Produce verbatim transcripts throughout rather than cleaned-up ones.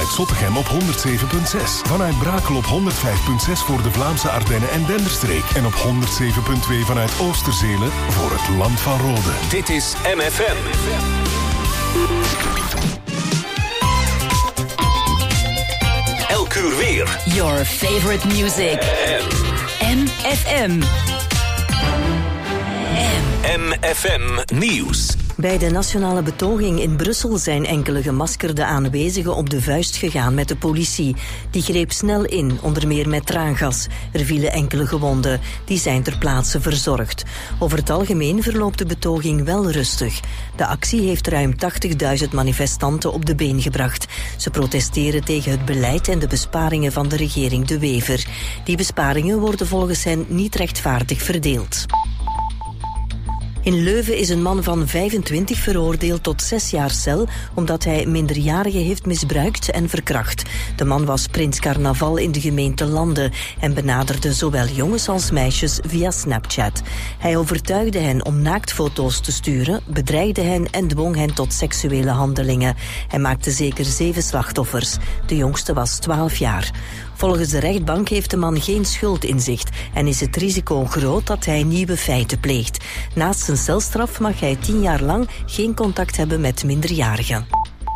vanuit Zottegem op honderd zeven komma zes. Vanuit Brakel op honderd vijf komma zes voor de Vlaamse Ardennen en Denderstreek. En op honderd zeven komma twee vanuit Oosterzelen voor het Land van Rode. Dit is M F M. Elk uur weer. Your favorite music. M F M. M F M Nieuws. Bij de nationale betoging in Brussel zijn enkele gemaskerde aanwezigen op de vuist gegaan met de politie. Die greep snel in, onder meer met traangas. Er vielen enkele gewonden. Die zijn ter plaatse verzorgd. Over het algemeen verloopt de betoging wel rustig. De actie heeft ruim tachtigduizend manifestanten op de been gebracht. Ze protesteren tegen het beleid en de besparingen van de regering De Wever. Die besparingen worden volgens hen niet rechtvaardig verdeeld. In Leuven is een man van vijfentwintig veroordeeld tot zes jaar cel omdat hij minderjarigen heeft misbruikt en verkracht. De man was prins carnaval in de gemeente Landen en benaderde zowel jongens als meisjes via Snapchat. Hij overtuigde hen om naaktfoto's te sturen, bedreigde hen en dwong hen tot seksuele handelingen. Hij maakte zeker zeven slachtoffers. De jongste was twaalf jaar. Volgens de rechtbank heeft de man geen schuldinzicht en is het risico groot dat hij nieuwe feiten pleegt. Naast zijn celstraf mag hij tien jaar lang geen contact hebben met minderjarigen.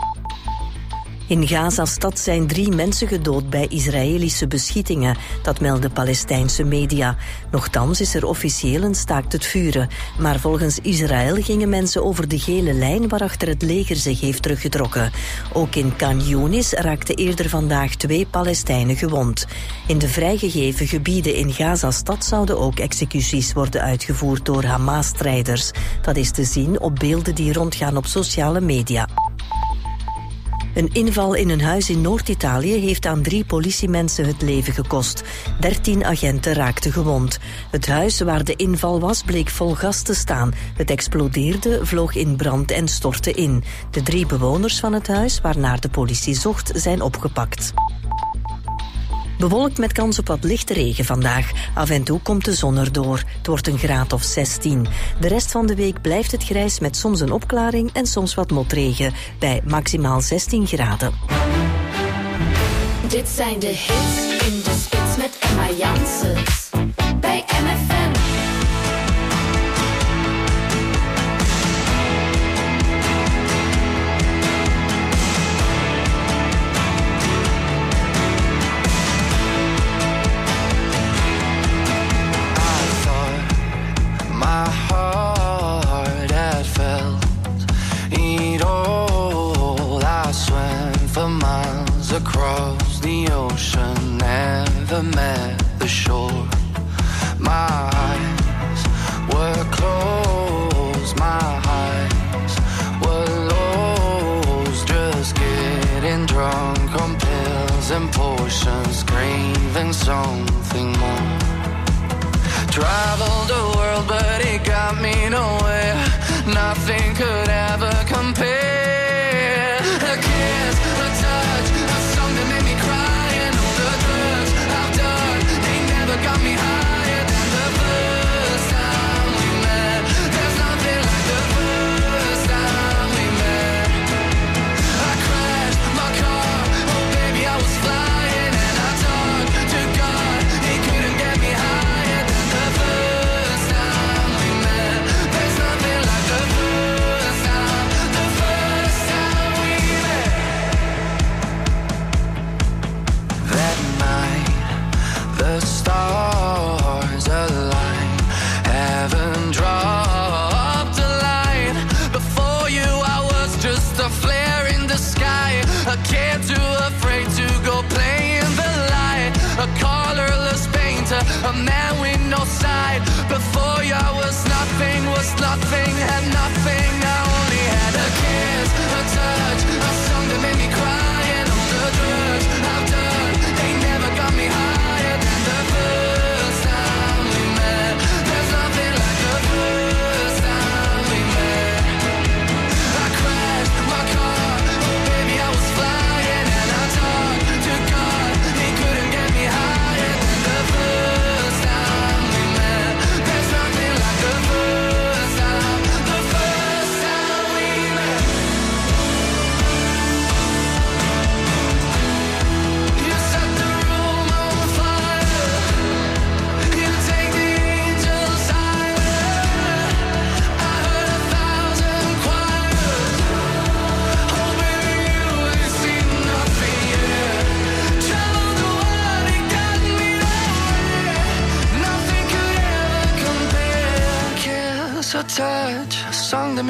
In Gaza-stad zijn drie mensen gedood bij Israëlische beschietingen. Dat melden Palestijnse media. Nochtans is er officieel een staakt het vuren. Maar volgens Israël gingen mensen over de gele lijn waarachter het leger zich heeft teruggetrokken. Ook in Khan Younis raakten eerder vandaag twee Palestijnen gewond. In de vrijgegeven gebieden in Gaza-stad zouden ook executies worden uitgevoerd door Hamas-strijders. Dat is te zien op beelden die rondgaan op sociale media. Een inval in een huis in Noord-Italië heeft aan drie politiemensen het leven gekost. Dertien agenten raakten gewond. Het huis waar de inval was bleek vol gas te staan. Het explodeerde, vloog in brand en stortte in. De drie bewoners van het huis, waarnaar de politie zocht, zijn opgepakt. Bewolkt met kans op wat lichte regen vandaag. Af en toe komt de zon erdoor. Het wordt een graad of zestien. De rest van de week blijft het grijs met soms een opklaring en soms wat motregen. Bij maximaal zestien graden. Dit zijn de hits in de spits met Emma Janssens. Bij M F M. My heart had felt it all. I swam for miles across the ocean, never met the shore. My eyes were closed, my eyes were lost, just getting drunk on pills and potions, craving something more. Traveled the world, but it got me nowhere. Nothing could ever compare. A kiss, a touch, a song that made me cry, and all the drugs I've done, they never got me higher than the first time we met. There's nothing like the first time we met. I crashed my car, oh baby I was flying, and I talked to God, he couldn't get me higher than the first time we met. There's nothing like the first time, the first time we met. That night, the stars aligned, heaven dropped a line. Before you I was just a flare in the sky, a kid too afraid to go play in the light, a colorless painter, a man with no side. Before you I was nothing, was nothing, had nothing. I only had a kiss, a touch, a song that made me cry, and all the drugs I've done, they never got me higher than the first time we met. There's nothing like the first time we met. I crashed my car, oh baby I was flying, and I talked to God, he couldn't get me higher than the first time we met. There's nothing like the first time, the first time.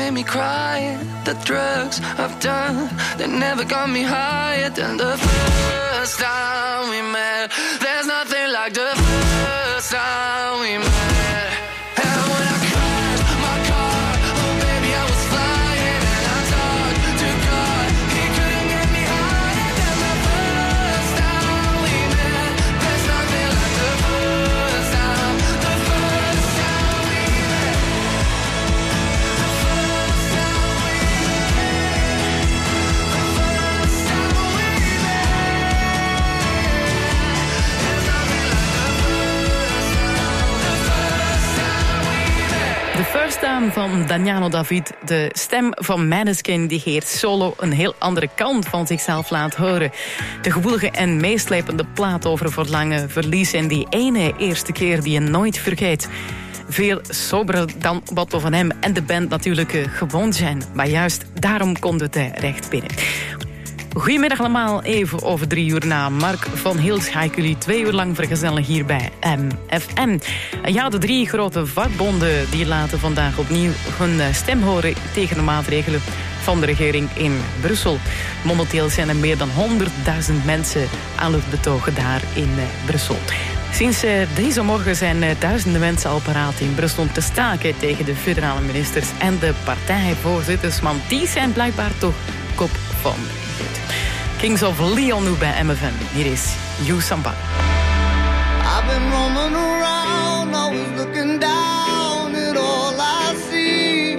made me cry. The drugs I've done, they never got me higher than the first time we met. There's nothing like the first time we met. And when I crashed my car, oh baby I was flying. And I talked to God, he couldn't get me higher than the first time we met. There's nothing like the first time, the first time we met. The first time we met. The first time we met. There's nothing like the first time, the first time we met. De First Time van Damiano David, de stem van Maneskin, die hier solo een heel andere kant van zichzelf laat horen. De gevoelige en meeslepende plaat over verlangen, verlies en die ene eerste keer die je nooit vergeet. Veel soberder dan wat we van hem en de band natuurlijk uh, gewoon zijn. Maar juist daarom komt het uh, recht binnen. Goedemiddag allemaal, even over drie uur na. Mark van Hils ga ik jullie twee uur lang vergezellen hier bij M F M. En ja, de drie grote vakbonden die laten vandaag opnieuw hun stem horen tegen de maatregelen van de regering in Brussel. Momenteel zijn er meer dan honderdduizend mensen aan het betogen daar in uh, Brussel. Sinds uh, deze morgen zijn uh, duizenden mensen al paraat in Brussel om te staken tegen de federale ministers en de partijvoorzitters, want die zijn blijkbaar toch kop van goed. Kings of Leon nu bij M F M. Hier is You Somebody. I've been roaming around, always looking down at all I see.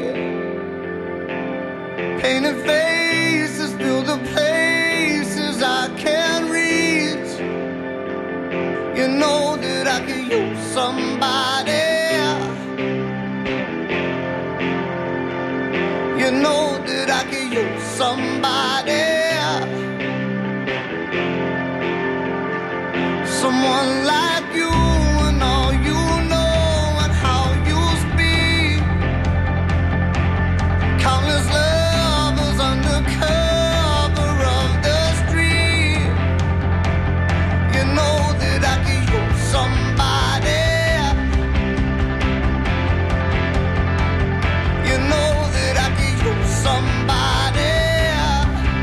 Painted faces fill the places I can't reach. You know that I could use somebody. You know that I could use somebody. Someone like you and all you know and how you speak. Countless lovers under cover of the street. You know that I could use somebody. You know that I could use somebody.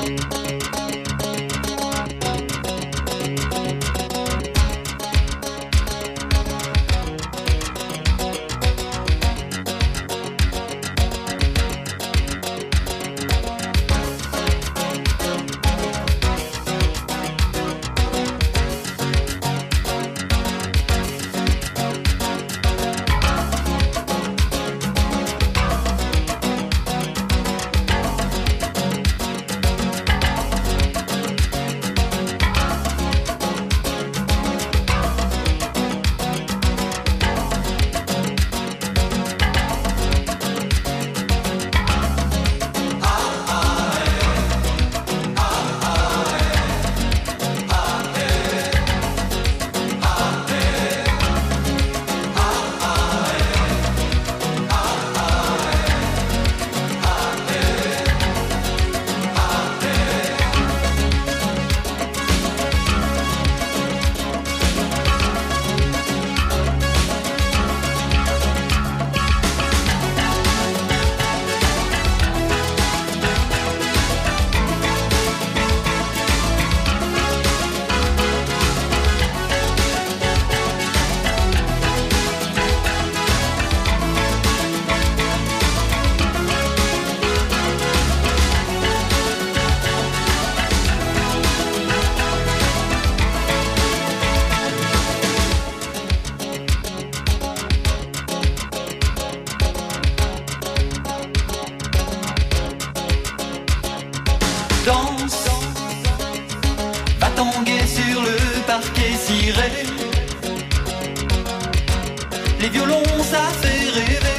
Les violons, ça fait rêver.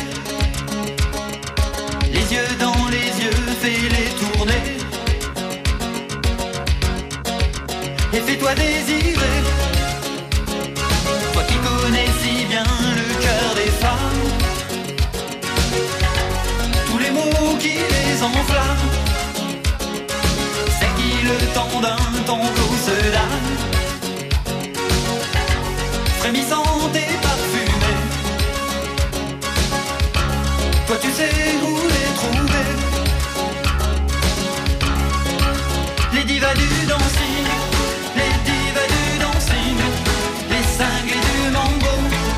Les yeux dans les yeux, fais-les tourner. Et fais-toi désirer. Toi qui connais si bien le cœur des femmes, tous les mots qui les enflamment, c'est qui le temps d'un tango se donne, frémissante et parfumée. Toi tu sais où les trouver. Les divas du dancing, les divas du dancing, les cinglés du mambo,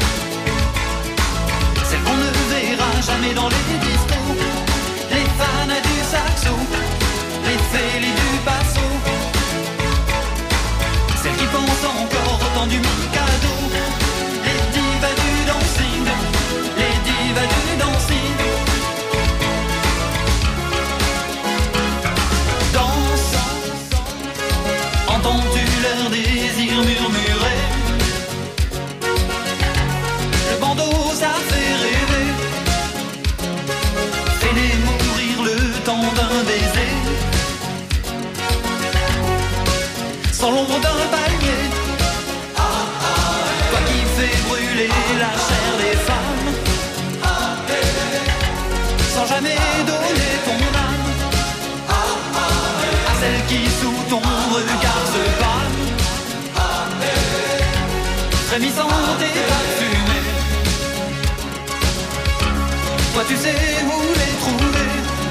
celles qu'on ne verra jamais dans les discos, les fans du saxo, les fêlés du basso, celles qui pensent encore au temps du Mikado. Les divas du dancing, les divas du dancing. Danse, entends-tu leur désir murmurer? Le bandeau ça fait rêver, fais-les mourir le temps d'un baiser, sans l'ombre d'un palmier. Toi qui fais brûler la chair des femmes, sans jamais donner ton âme à celle qui sous ton regard se pâme, frémissante et parfumée. Toi tu sais où les trouver.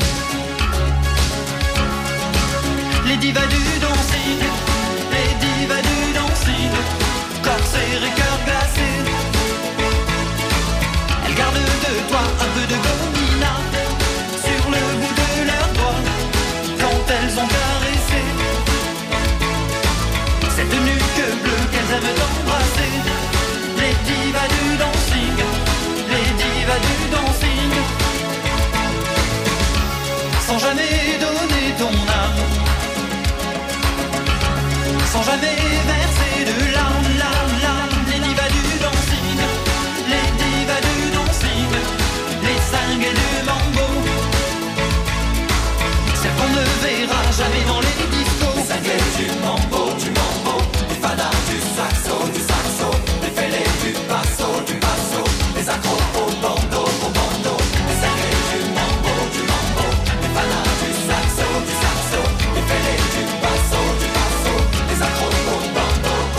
Les divas du dancing, les divas du dancing, corsaires et cœur glacé. Elles gardent de toi un peu de gomina sur le bout de leurs doigts quand elles ont caressé cette nuque bleue qu'elles aiment embrasser. Les divas du dancing, les divas du dancing, sans jamais donner ton âme, sans jamais verser de larmes, larmes, larmes. Les divas du dancing, les divas du dancing, les cinglés du mambo, celles qu'on ne verra jamais dans les discos. Les cinglés du mambo, du mambo, les fadas du saxo, du saxo, les fêlés du basso, du basso, les accros au bando, au bando. Les cinglés du mambo, du mambo, les fadas du saxo, du saxo, les fêlés du basso, du basso, les accros au bando.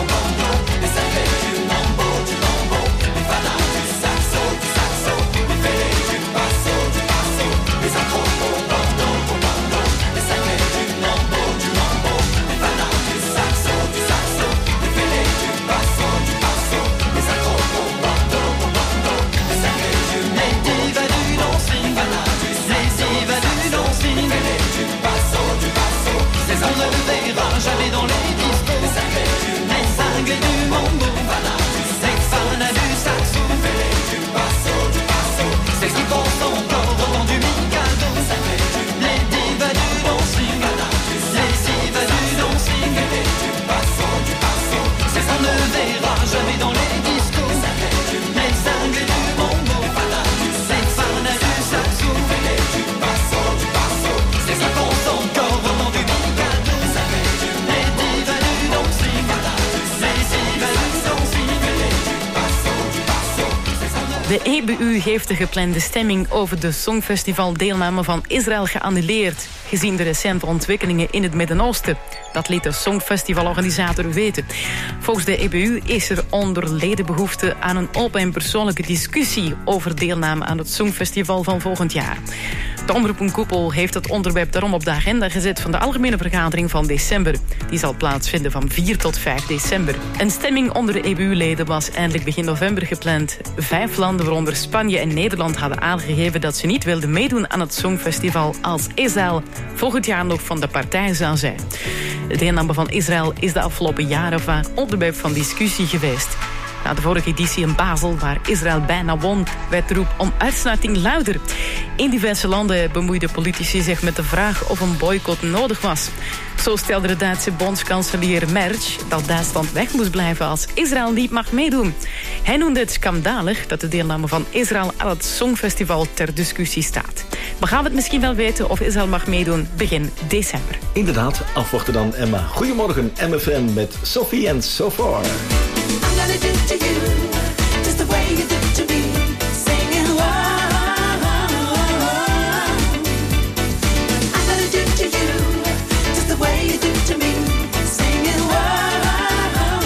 et du mambo, les fans du saxo, du basso, du basso, c'est ce qui font son corps au vent du mikado, les divas du dancing, les divas du dancing, du basso, du basso, c'est ce qu'on ne verra jamais dans les discos, les cinglés du mambo, les fans du saxo, du basso, du basso, c'est ce qui font son corps au vent du mikado, les divas du dancing, les divas du dancing, du basso, du basso, c'est ce qu'on ne De E B U heeft de geplande stemming over de Songfestival-deelname van Israël geannuleerd, gezien de recente ontwikkelingen in het Midden-Oosten. Dat liet de Songfestivalorganisator weten. Volgens de E B U is er onder leden behoefte aan een open en persoonlijke discussie over deelname aan het Songfestival van volgend jaar. De omroepenkoepel heeft het onderwerp daarom op de agenda gezet van de algemene vergadering van december. Die zal plaatsvinden van vier tot vijf december. Een stemming onder de E B U-leden was eindelijk begin november gepland. Vijf landen, waaronder Spanje en Nederland, hadden aangegeven dat ze niet wilden meedoen aan het Songfestival als Israël volgend jaar nog van de partij zou zijn. De deelname van Israël is de afgelopen jaren vaak onderwerp van discussie geweest. Na de vorige editie in Basel, waar Israël bijna won, werd de roep om uitsluiting luider. In diverse landen bemoeiden politici zich met de vraag of een boycott nodig was. Zo stelde de Duitse bondskanselier Merz dat Duitsland weg moest blijven als Israël niet mag meedoen. Hij noemde het schandalig dat de deelname van Israël aan het Songfestival ter discussie staat. Maar gaan we het misschien wel weten of Israël mag meedoen begin december. Inderdaad, afwachten dan, Emma. Goedemorgen, M F M met Sophie en So Far. I'm gonna do to you just the way you do to me, singing whoa. I'm gonna do to you just the way you do to me, singing whoa.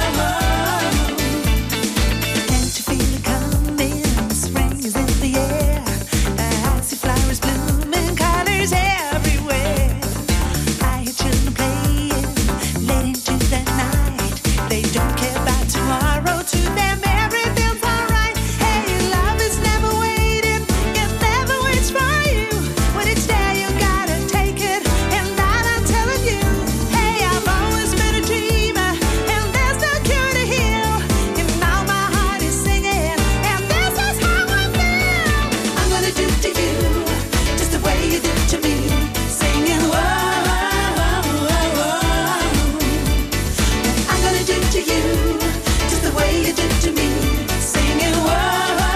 Can't you feel it coming? Spring is in the air. I see flowers blooming, colors everywhere. I hear children playing late into the night. They don't care about tomorrow. To them everything's alright. Hey, love is never waiting. It never waits for you. When it's there you gotta take it, and that I'm telling you. Hey, I've always been a dreamer, and there's no cure to heal. And now my heart is singing, and this is how I feel. I'm gonna do to you just the way you do to me, singing whoa. I'm gonna do to you just the way you do to me, singing whoa.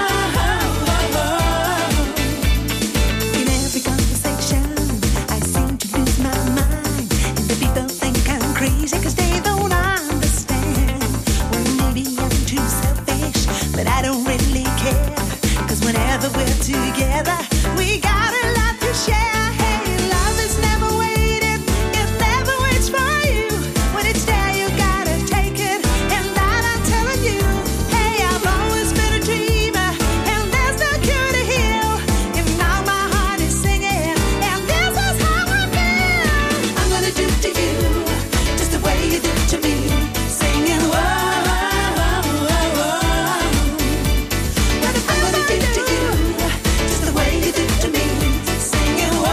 In every conversation, I seem to lose my mind, and the people think I'm crazy 'cause they don't understand. Well, maybe I'm too selfish, but I don't really care, 'cause whenever we're together, we got a lot to share. Hey, love is never waiting, it never waits for you. When it's there, you gotta take it, and that I'm telling you. Hey, I've always been a dreamer, and there's no cure to heal. And now my heart is singing, and this is how I feel. I'm gonna do to you just the way you do to me, singing whoa. I'm gonna do to you just the way you do to me, singing whoa.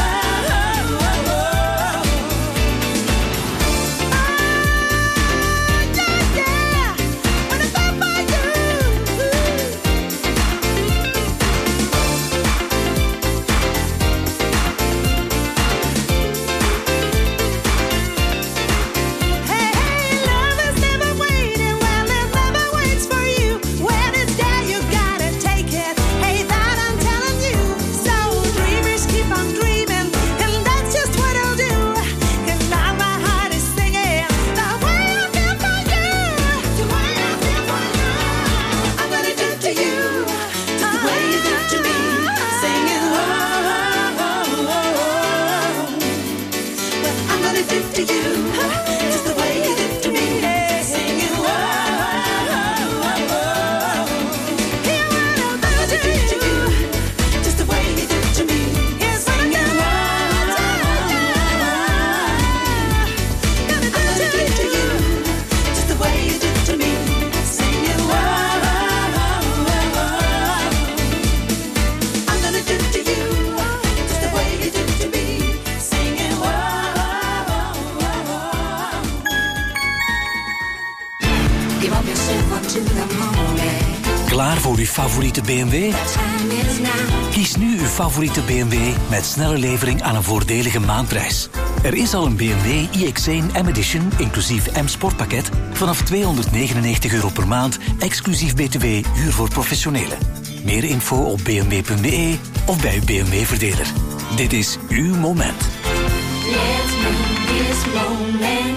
Hey, hey, love is never waiting, well, it never waits for you. When it's there, you gotta take it. Hey, that I'm telling you. So dreamers keep on dreaming, and that's just what I'll do. And now my heart is singing the way I feel for you, the way I feel for you. I'm gonna do to you just the way you do to me, singing whoa. I'm gonna do to you just the way you do to me, singing whoa. Hear what I'm gonna do to you just the way you do to me, singing whoa. Gonna do to you just the way you do to me, singing whoa. I'm gonna do to you just the way you do to me, singing whoa. Klaar voor uw favoriete B M W? Kies nu uw favoriete B M W met snelle levering aan een voordelige maandprijs. Er is al een B M W i X één M-Edition, inclusief M-Sportpakket, vanaf tweehonderdnegenennegentig euro per maand, exclusief B T W, huur voor professionelen. Meer info op b m w punt b e of bij uw B M W-verdeler. Dit is uw moment. Let's make this moment.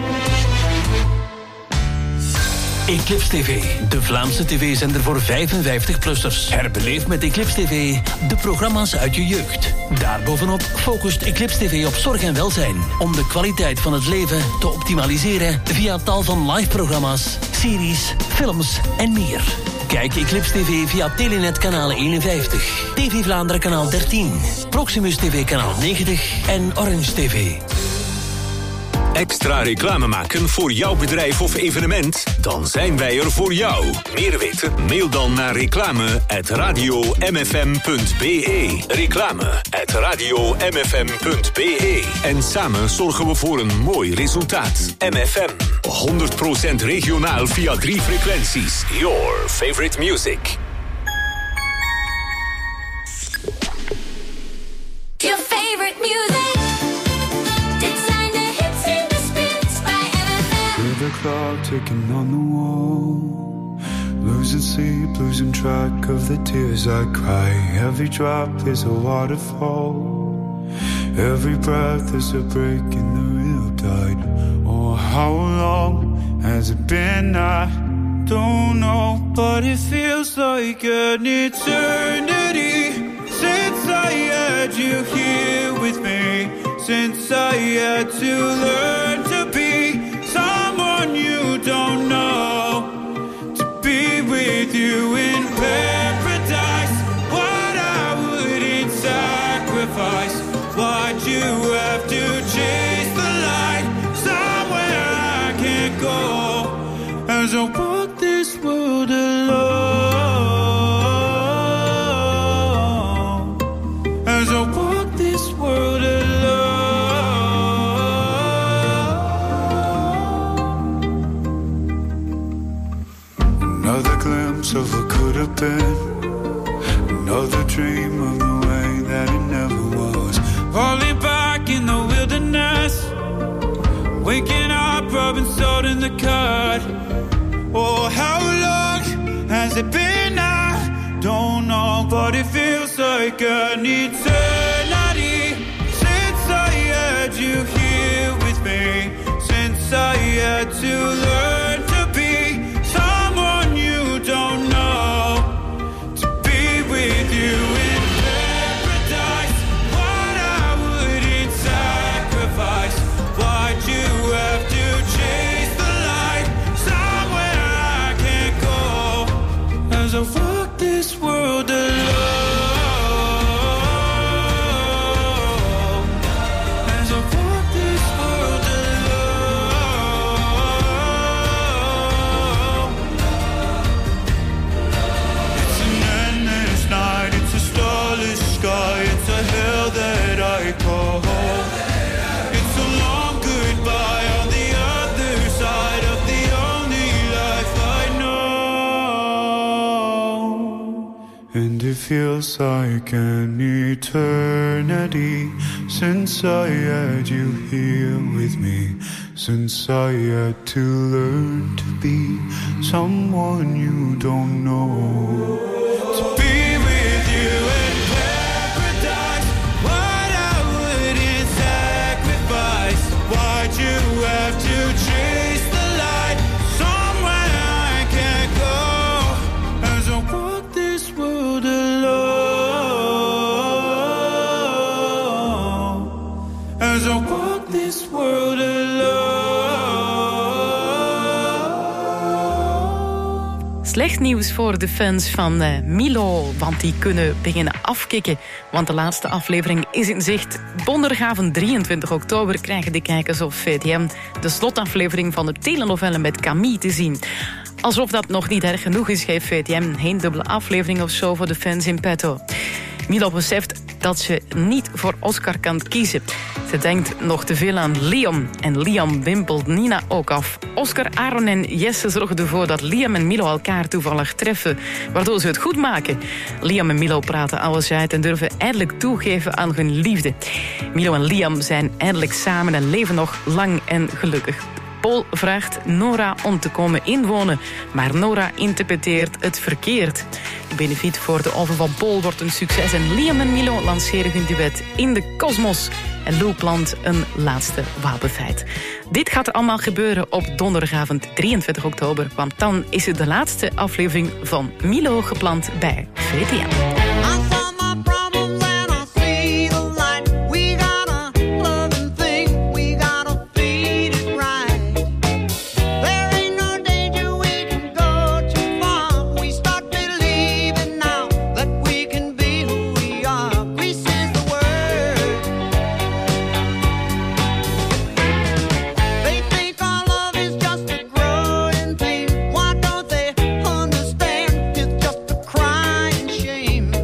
Eclipse T V, de Vlaamse tv-zender voor vijfenvijftig-plussers. Herbeleef met Eclipse T V de programma's uit je jeugd. Daarbovenop focust Eclipse T V op zorg en welzijn, om de kwaliteit van het leven te optimaliseren via tal van live-programma's, series, films en meer. Kijk Eclipse T V via Telenet kanaal eenenvijftig, T V Vlaanderen kanaal dertien, Proximus T V kanaal negentig en Orange T V. Extra reclame maken voor jouw bedrijf of evenement? Dan zijn wij er voor jou. Meer weten? Mail dan naar reclame at radio m f m punt b e. Reclame at radio m f m punt b e. En samen zorgen we voor een mooi resultaat. M F M, honderd procent regionaal via drie frequenties. Your favorite music. Your favorite music. The clock ticking on the wall, losing sleep, losing track of the tears I cry. Every drop is a waterfall, every breath is a break in the real tide. Oh, how long has it been? I don't know, but it feels like an eternity since I had you here with me, since I had to learn to be someone you don't know, to be with you in paradise. What I wouldn't sacrifice, why'd you have to chase the light somewhere I can't go, as I walk this world alone, as I walk this world alone. Another glimpse of what could have been, another dream of the way that it never was. Falling back in the wilderness, waking up, rubbing salt in the cut. Oh, how long has it been? I don't know, but it feels like an eternity since I had you here with me, since I had to learn to be someone you don't know, to be with you in paradise. What I wouldn't sacrifice, why'd you have to chase the light somewhere I can't go, as I walk this world alone, as I walk this world alone. It's an endless night, it's a starless sky, it's a hell that I call home. It's a long goodbye on the other side of the only life I know. And it feels like an eternity since I had you here with me, since I had to learn to be someone you don't know, to be with you in paradise. What I wouldn't sacrifice, why'd you have to chase the light somewhere I can't go, as I walk this world alone, as I walk this world alone. Slecht nieuws voor de fans van uh, Milo, want die kunnen beginnen afkicken. Want de laatste aflevering is in zicht. Donderdag drieëntwintig oktober krijgen de kijkers op V T M de slotaflevering van de telenovelle met Camille te zien. Alsof dat nog niet erg genoeg is, geeft V T M geen dubbele aflevering of zo voor de fans in petto. Milo beseft dat ze niet voor Oscar kan kiezen. Ze denkt nog te veel aan Liam. En Liam wimpelt Nina ook af. Oscar, Aaron en Jesse zorgen ervoor dat Liam en Milo elkaar toevallig treffen, waardoor ze het goed maken. Liam en Milo praten alles uit en durven eindelijk toegeven aan hun liefde. Milo en Liam zijn eindelijk samen en leven nog lang en gelukkig. Paul vraagt Nora om te komen inwonen, maar Nora interpreteert het verkeerd. De benefiet voor de oven van Paul wordt een succes en Liam en Milo lanceren hun duet In de Kosmos. En Lou plant een laatste wapenfeit. Dit gaat er allemaal gebeuren op donderdagavond drieëntwintig oktober, want dan is het de laatste aflevering van Milo gepland bij V T M. Shame.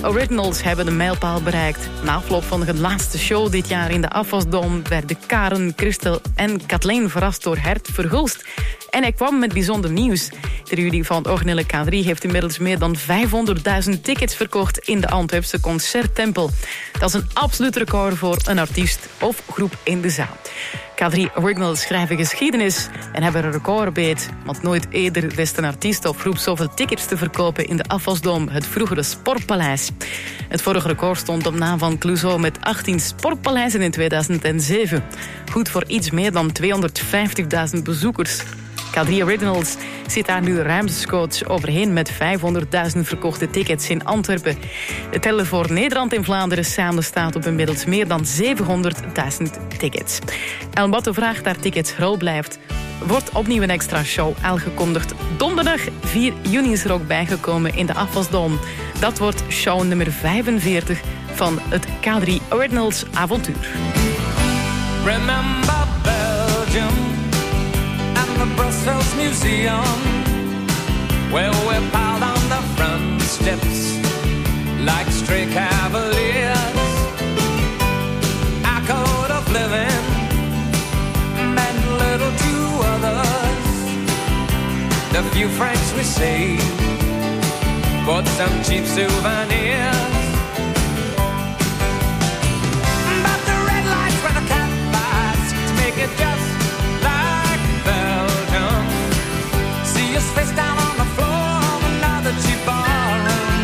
Originals hebben de mijlpaal bereikt. Na afloop van hun laatste show dit jaar in de Afwasdom werden Karen, Christel en Kathleen verrast door Hert Verhulst. En hij kwam met bijzonder nieuws. De Rudy van het originele K drie heeft inmiddels meer dan vijfhonderdduizend tickets verkocht in de Antwerpse Concerttempel. Dat is een absoluut record voor een artiest of groep in de zaal. K drie Originals schrijven geschiedenis en hebben een recordbeet. Want nooit eerder wist een artiest of groep zoveel tickets te verkopen in de Afwasdom, het vroegere Sportpaleis. Het vorige record stond op naam van Clouseau met achttien Sportpaleizen in tweeduizend zeven. Goed voor iets meer dan tweehonderdvijftigduizend bezoekers. K drie Originals zit daar nu ruimschoots overheen met vijfhonderdduizend verkochte tickets in Antwerpen. De teller voor Nederland en Vlaanderen samen staat op inmiddels meer dan zevenhonderdduizend tickets. En wat de vraag naar tickets rol blijft, wordt opnieuw een extra show aangekondigd. Donderdag vier juni is er ook bijgekomen in de Afwasdom. Dat wordt show nummer vijfenveertig van het K drie Originals avontuur. Remember Belgium and the Brussels Museum, where we piled on the front steps like stray cavaliers. Our code of living meant little to others. The few francs we saved bought some cheap souvenirs. But the red lights were the campfires to make it just like Belgium. See us face down on the floor of another cheap ballroom.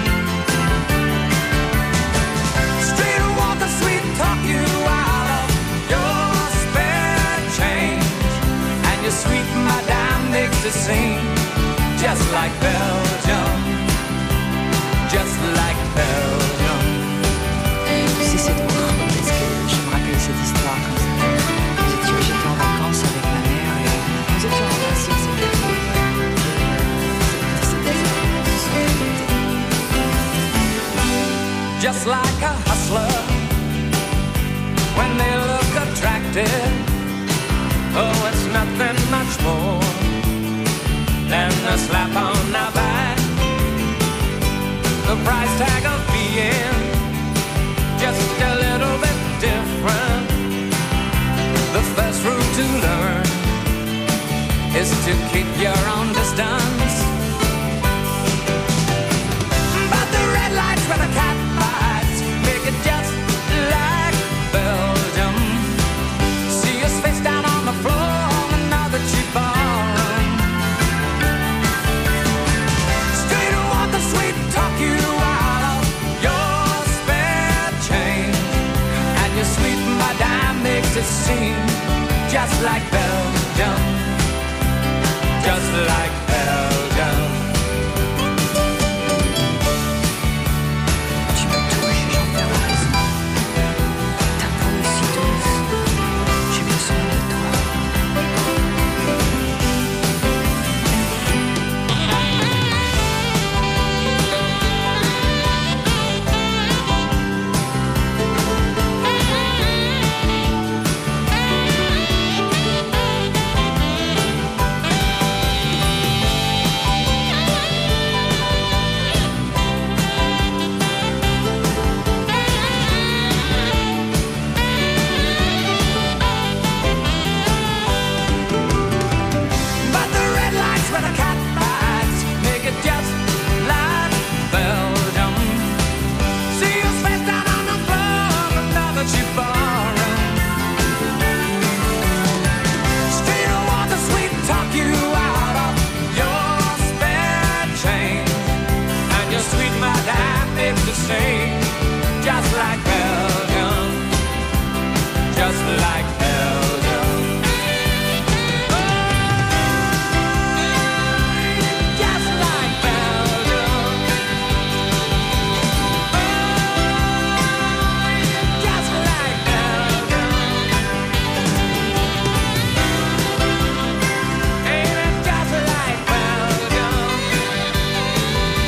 Street walker, sweet talk you out of your spare change, and your sweet madame makes it seem just like Belgium, just like Belgium. Tu sais, c'est drôle parce que je me rappelle cette histoire comme ça. Nous étions, j'étais en vacances avec ma mère et nous étions assis à cette table. Just like a hustler, when they look attractive, oh, it's nothing much more than a slap on the back. The price tag of being just a little bit different. The first rule to learn is to keep your own distance. But the red lights where the cat bites make it just like Belgium. See us face down on the floor of another cheap ballroom. Straight walk the sweet talk you out of your spare change, and your sweet madame makes it seem just like Belgium, just like Belgium. Tu me touches, Jean-Pierre a raison. Ta peau est si douce, j'ai besoin de toi. But the red lights where the cat bites make it just like Belgium. See you face down on the floor of another cheap ballroom. Street walker, sweet talk you out of your spare change, and your sweet madame makes the same, just like Belgium, just like Belgium. Just like Belgium. Just like Belgium. Ain't it just like Belgium?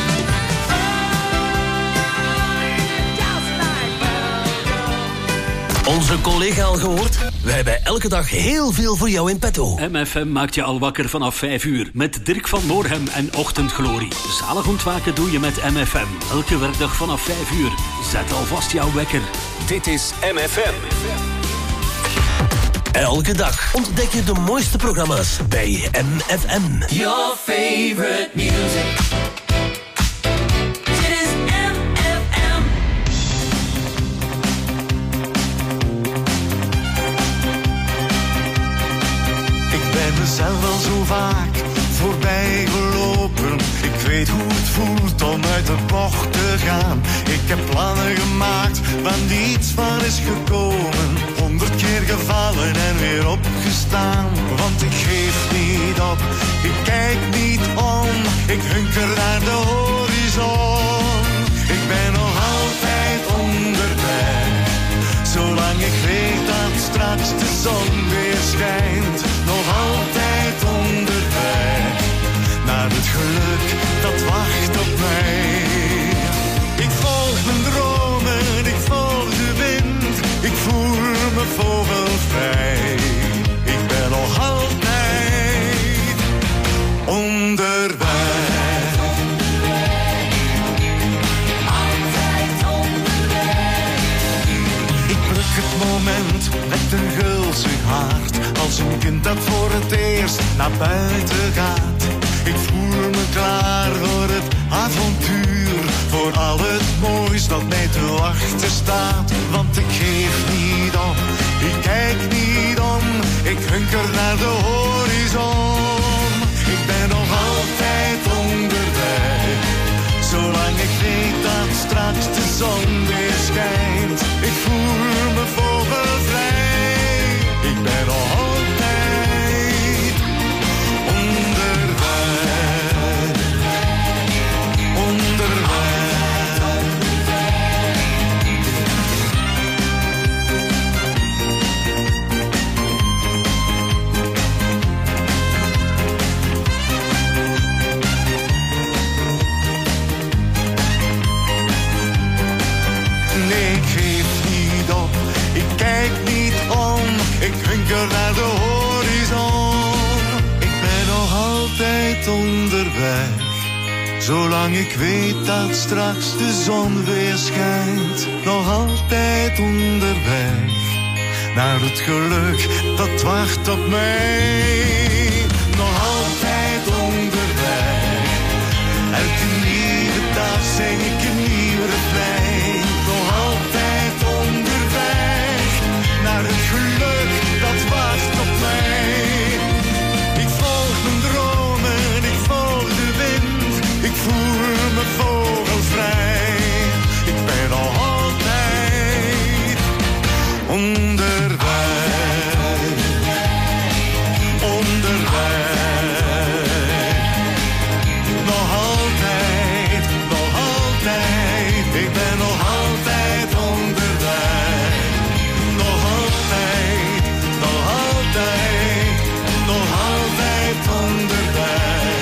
Just like Belgium. Onze collega al gehoord? Wij hebben elke dag heel veel voor jou in petto. M F M maakt je al wakker vanaf vijf uur. Met Dirk van Moorhem en Ochtendglorie. Zalig ontwaken doe je met M F M. Elke werkdag vanaf vijf uur. Zet alvast jouw wekker. Dit is M F M. Elke dag ontdek je de mooiste programma's bij M F M. Your favorite music. Dit is M F M. Ik ben mezelf al zo vaak voorbij gelopen. Ik weet hoe het voelt om uit de bocht te gaan. Ik heb plannen gemaakt waar niets van is gekomen. Honderd keer gevallen en weer opgestaan. Want ik geef niet op, ik kijk niet om. Ik hunker naar de horizon. Ik ben nog altijd onderweg. Zolang ik weet dat straks de zon weer schijnt. Nog altijd onderweg. Naar het geluk dat wacht op mij. Ik volg mijn dromen, ik volg de wind. Ik voel me vogelvrij. Ik ben nog altijd onderweg. Altijd onderweg. Ik pluk het moment met een gulzig hart. Als een kind dat voor het eerst naar buiten gaat. Ik voel me klaar voor het avontuur. Voor al het moois dat mij te wachten staat. Want ik geef niet op, ik kijk niet om. Ik hunker naar de horizon. Ik ben nog altijd onderweg. Zolang ik weet dat straks de zon weer schijnt. Ik voel me vogelvrij. Ik ben nog altijd onderweg. Onderweg. Nee, ik geef niet op, ik kijk niet om. Ik hunker naar de horizon. Ik ben nog altijd onderweg. Zolang ik weet dat straks de zon weer schijnt. Nog altijd onderweg. Naar het geluk dat wacht op mij. Nog altijd onderweg. Elke nieuwe dag zing ik een nieuw refrein. Nog altijd onderweg. Naar het geluk dat wacht op mij. Ik volg mijn dromen, ik volg de wind. Ik voel me vogelvrij. Ik ben nog altijd onderweg. Onderweg. Nog altijd, nog altijd. Ik ben nog altijd onderweg. Nog altijd, nog altijd. Nog altijd onderweg.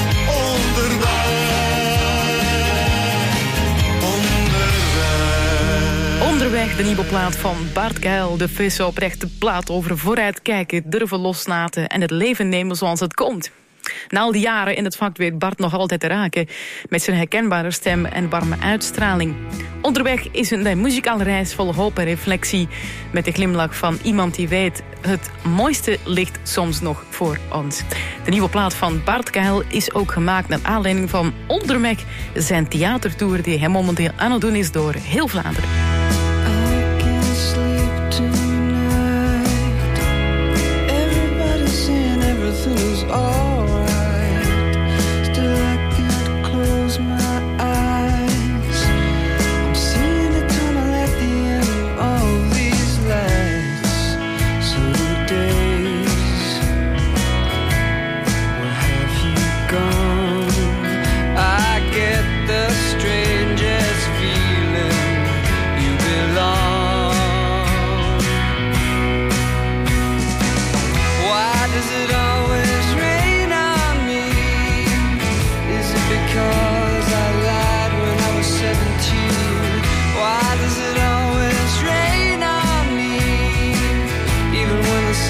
Onderweg. Onderweg, de nieuwe plaat van Bart Kuil. De vis oprechte plaat over vooruitkijken, durven loslaten en het leven nemen zoals het komt. Na al die jaren in het vak weet Bart nog altijd te raken met zijn herkenbare stem en warme uitstraling. Onderweg is een muzikale reis vol hoop en reflectie met de glimlach van iemand die weet het mooiste ligt soms nog voor ons. De nieuwe plaat van Bart Kuil is ook gemaakt naar aanleiding van Onderweg, zijn theatertour die hij momenteel aan het doen is door heel Vlaanderen. Everything's alright. Still I can't close my eyes. I'm seeing the tunnel at the end of all these lights. So the days, where have you gone? I get the strangest feeling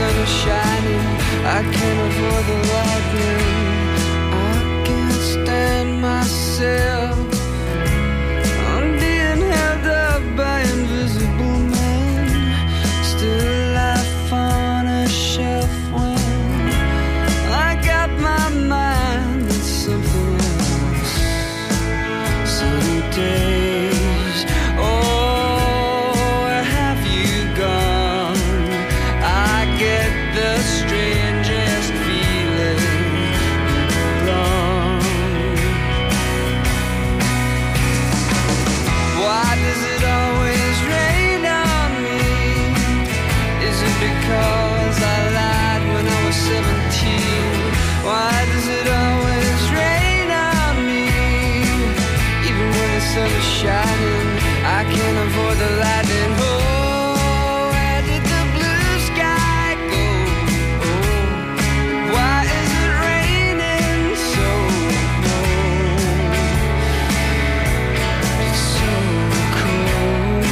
sun is shining, I can't avoid the lightning. I can't stand myself. I'm being held up by invisible men, still alive on a shelf when I got my mind on something else. Sunny days, oh, where have you gone? I get the strangest feeling you belong. Why does it always rain on me? Is it because I lied when I was seventeen? Why does it always rain on me? Even when the sun is shining, I can't avoid the lightning. Oh, where did the blue sky go? Oh, why is it raining so cold? It's so cold.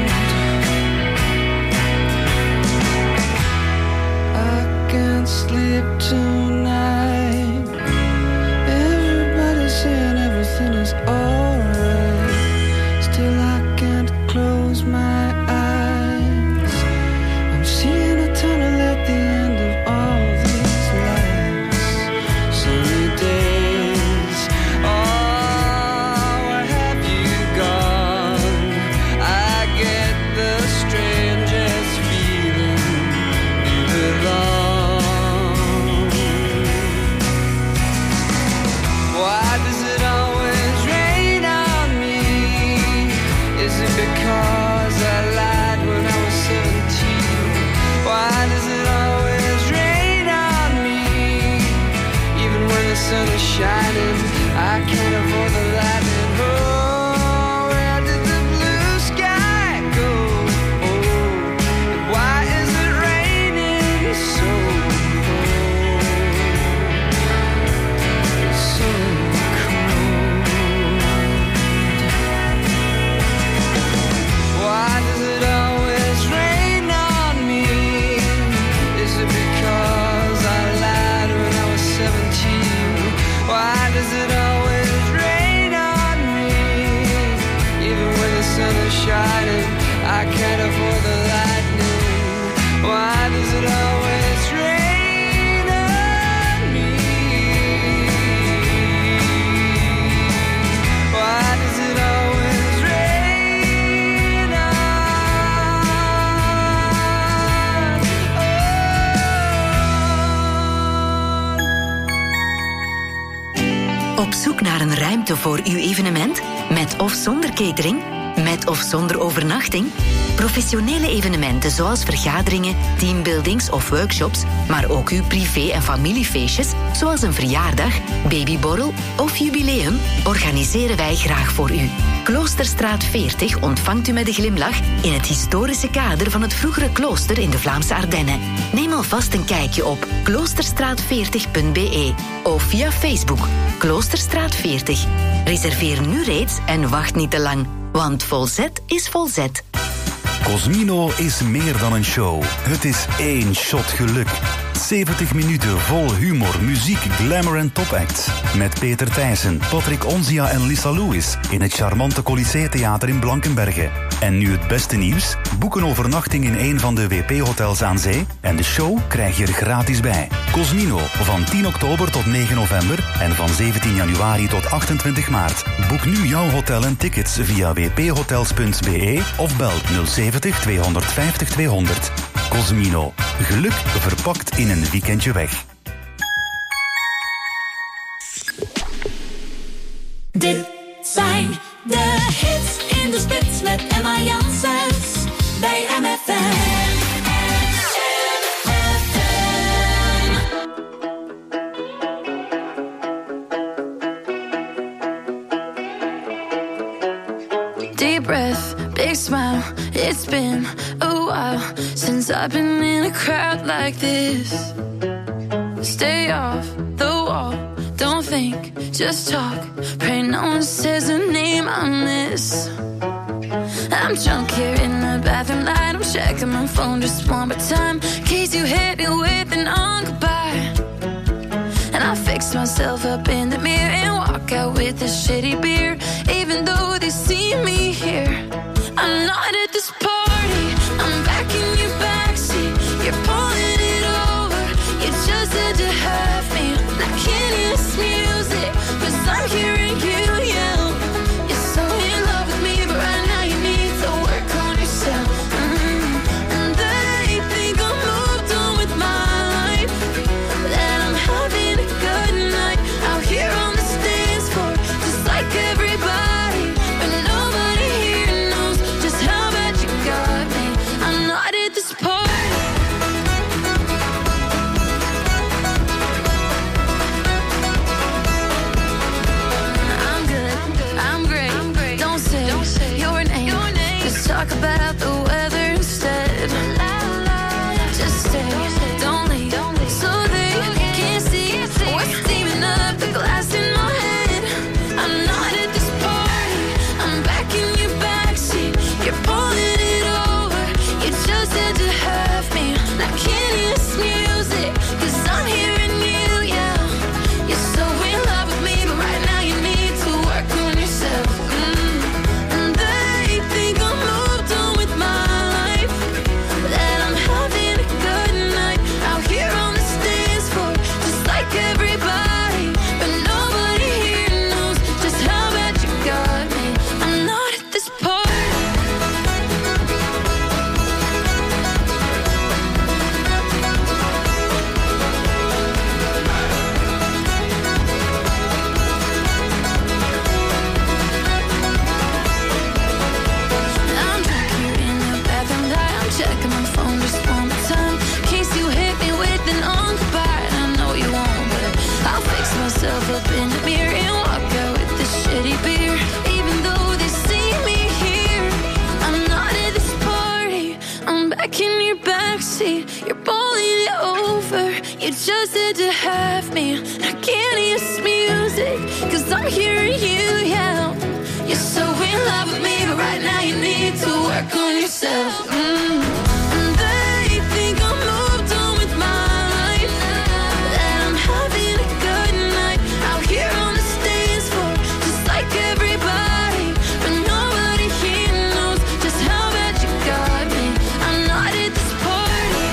I can't sleep tonight. Everybody's saying everything is alright. Still I can't close my eyes. I'm seeing a tunnel at the end of all these lights. Sunny days, oh, where have you gone? I get the strangest feeling you belong. Why does it always rain on me? Is it because I lied when I was seventeen? Why does it always rain on me? Even when the sun is shining, I can't avoid the lightning. Oh, where did the blue sky go? Oh, and why is it raining so cold? It's so cold. Why does it always rain on me? Is it because I lied when I was seventeen? Why does it always rain on me? Even when the sun is shining, I can't avoid the lightning. Why does it always rain on me? Why does it always rain on? Op zoek naar een ruimte voor uw evenement? Met of zonder catering? Met of zonder overnachting? Professionele evenementen zoals vergaderingen, teambuildings of workshops, maar ook uw privé- en familiefeestjes, zoals een verjaardag, babyborrel of jubileum, organiseren wij graag voor u. Kloosterstraat veertig ontvangt u met een glimlach in het historische kader van het vroegere klooster in de Vlaamse Ardennen. Neem alvast een kijkje op kloosterstraat veertig punt b e of via Facebook Kloosterstraat veertig. Reserveer nu reeds en wacht niet te lang, want Volzet is Volzet. Cosmino is meer dan een show. Het is één shot geluk. zeventig minuten vol humor, muziek, glamour en topacts. Met Peter Thijssen, Patrick Onzia en Lisa Lewis in het charmante Colisée Theater in Blankenberge. En nu het beste nieuws. Boek een overnachting in een van de W P-hotels aan zee en de show krijg je er gratis bij. Cosmino, van tien oktober tot negen november en van zeventien januari tot achtentwintig maart. Boek nu jouw hotel en tickets via w p hotels punt b e of bel nul zeventig tweehonderdvijftig tweehonderd. Cosmino. Geluk verpakt in een weekendje weg. Dit zijn de hits in de spits met Emma Janssens bij M F M. Deep breath, big smile. It's been a while since I've been in a crowd like this. Stay off the wall, don't think, just talk. Pray no one says a name I miss. I'm drunk here in the bathroom light, I'm shaking. checking my phone just one more time, in case you hit me with an on goodbye. And I fix myself up in the mirror and walk out with a shitty beer. Even though they see me here, I'm not at this party. I'm back in your backseat. You're pulling it over. You just had to have me. I can't hear this music, 'cause I'm hearing you yell. You're so in love with me, but right now you need to work on yourself. Mm. And they think I'm moved on with my life, that I'm having a good night out here on the dance floor, just like everybody. But nobody here knows just how bad you got me. I'm not at this party. I'm good, I'm great. Don't say your name. Just talk about the weather instead. Just stay, don't leave, so they can't see what's steaming up the glass in my head. I'm not at this party. I'm back in your backseat. You're pulling it over. You just had to have me. I can't hear this music, 'cause I'm hearing you yell. You're so in love with me, but right now you need to work on yourself. Mm. And they think I'm moved on with my life, that I'm having a good night out here on the dance floor, just like everybody. But nobody here knows just how bad you got me. I'm not at this party. I'm drunk here in the bathroom, die. I'm checking my phone just one more time, in case you hit me with an on goodbye. And I know you won't, but I'll fix myself up in the mirror and walk out with this shitty beer. Even though they see me here, I'm not at this party. I'm back in your backseat. You're pulling it over. You just had to have me. I can't hear this music, 'cause I'm hearing you yell. You're so in love with me, but right now you need to work on yourself. Mm. And they think I'm moved on with my life, that I'm having a good night out here on the dance floor, just like everybody. But nobody here knows just how bad you got me. I'm not at this party.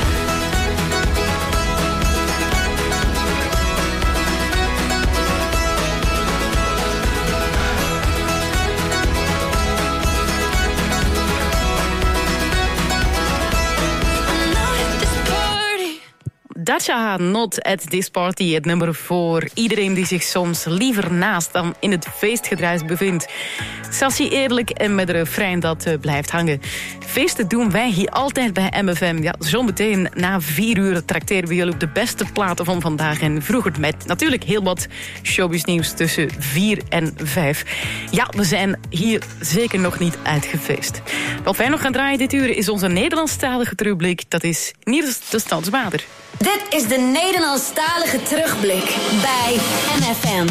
Dacha, Not at This Party. Het nummer voor iedereen die zich soms liever naast dan in het feestgedruis bevindt. Sassie eerlijk en met een refrein dat uh, blijft hangen. Feesten doen wij hier altijd bij M F M. Ja, zometeen na vier uur trakteren we jullie op de beste platen van vandaag en vroeger met natuurlijk heel wat showbiznieuws tussen vier en vijf. Ja, we zijn hier zeker nog niet uitgefeest. Wat wij nog gaan draaien dit uur is onze Nederlandstalige terugblik. Dat is Niels de Stadsbader. Dit is de Nederlandstalige terugblik bij M F M.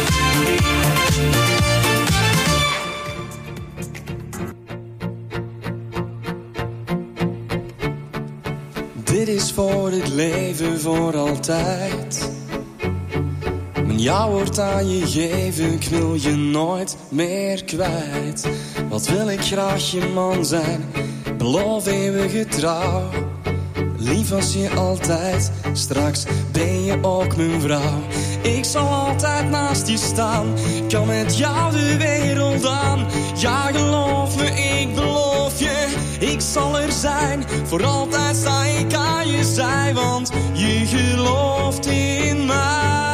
Dit is voor het leven voor altijd. Mijn jou wordt aan je geven, ik wil je nooit meer kwijt. Wat wil ik graag je man zijn, beloof eeuwige trouw. Lief als je altijd, straks ben je ook mijn vrouw. Ik zal altijd naast je staan, kan met jou de wereld aan. Ja, geloof me, ik beloof je, ik zal er zijn. Voor altijd sta ik aan je zij, want je gelooft in mij.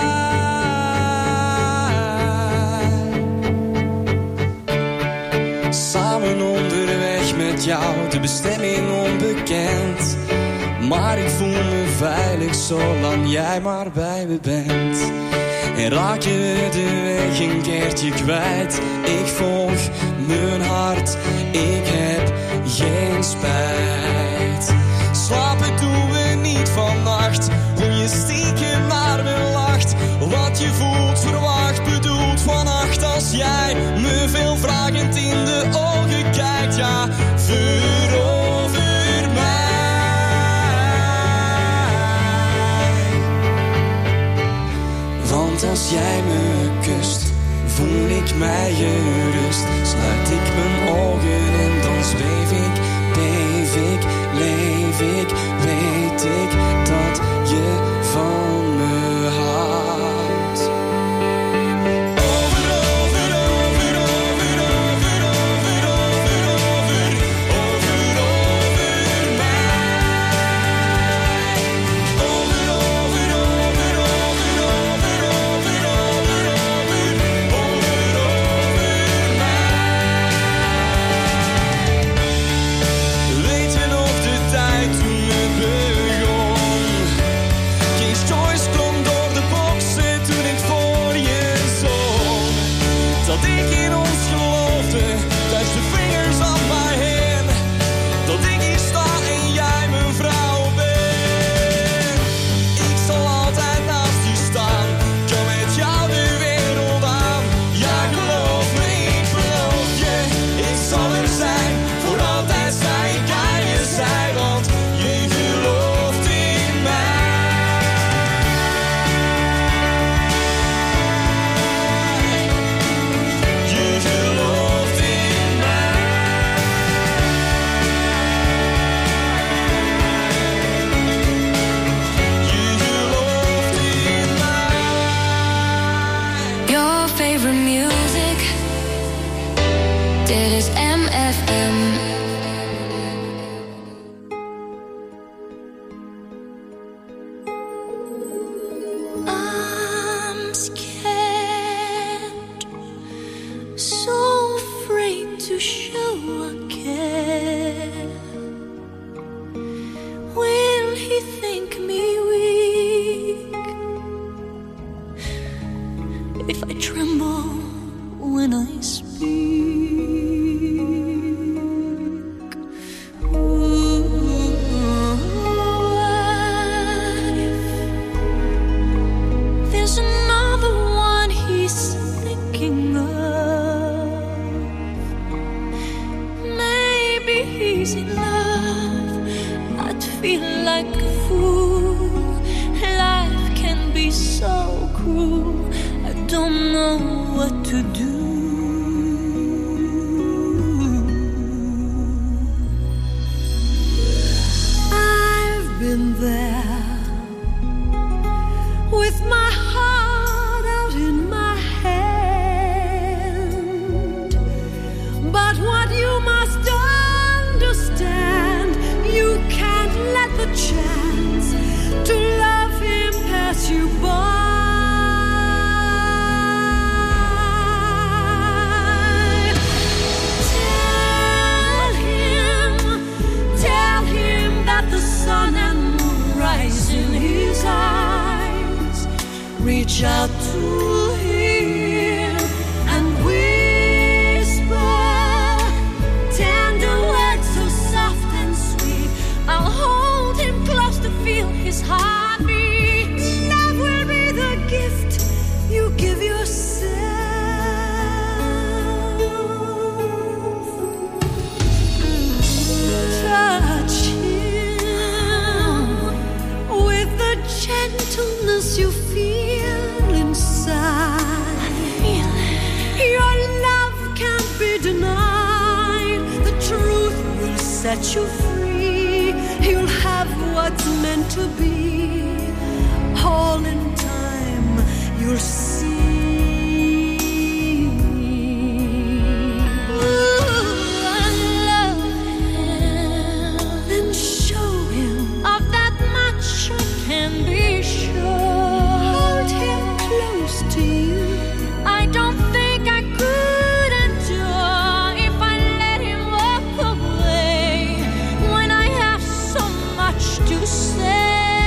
Samen onderweg met jou, de bestemming onbekend. Maar ik voel me veilig zolang jij maar bij me bent. En raak je de weg een keertje kwijt, ik volg mijn hart, ik heb geen spijt. Slapen doen we niet vannacht, hoe je stiekem naar me lacht. Wat je voelt, verwacht, bedoelt vannacht als jij me veelvragend in de ogen kijkt. Ja, verover mij. he think me weak if I tremble when I speak? Ooh, what if there's another one he's thinking of? Maybe he's in love. I'd feel like a fool. Life can be so cruel. I don't know what to do. I've been there with my heart out in my hand. But what you must understand, you can't let the chance to love him pass you by. Tell him, tell him that the sun and moon rise in his eyes. Reach out to him and whisper tender words so soft and sweet. I'll hold him close to feel his heartbeat. Love will be the gift you give yourself. Touch him with the gentleness you feel inside. Your love can't be denied. The truth will set you free. You'll have what's meant to be. All in time you'll see. Ooh, I love him. Then show him of that much I can be sure. Hold him close to you. I don't think I could endure if I let him walk away when I have so much to say.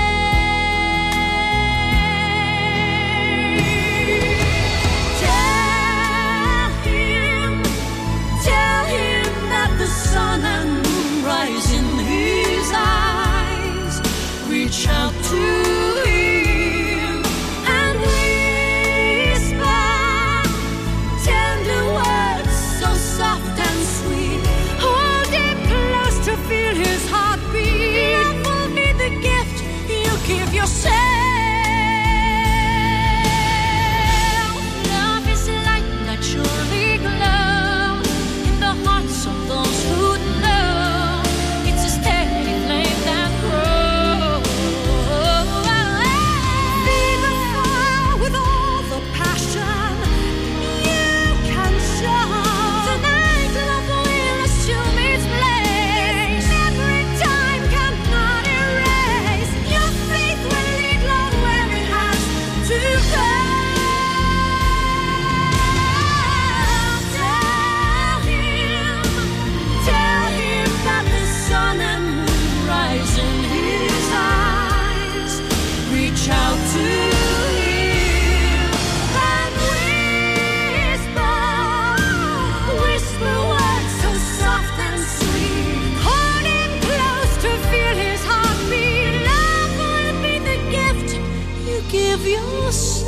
Tell him, tell him that the sun and moon rise in his eyes. Reach out to him and whisper tender words so soft and sweet. Hold him close to feel his heartbeat. Love will be the gift you give yourself. Love is light naturally glow in the hearts of those who know. It's a steady flame that grows. Feed the fire with all the passion you can show. Tonight love will assume its place. Every time cannot erase. Your faith will lead love where it has to go. Tell him, tell him that the sun and moon rise in his eyes. Reach out to him and whisper, whisper words so soft and sweet. Hold him close to feel his heartbeat. Love will be the gift you give yourself.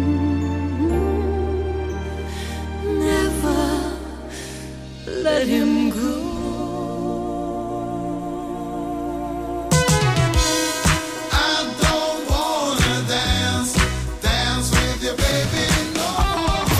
Never let him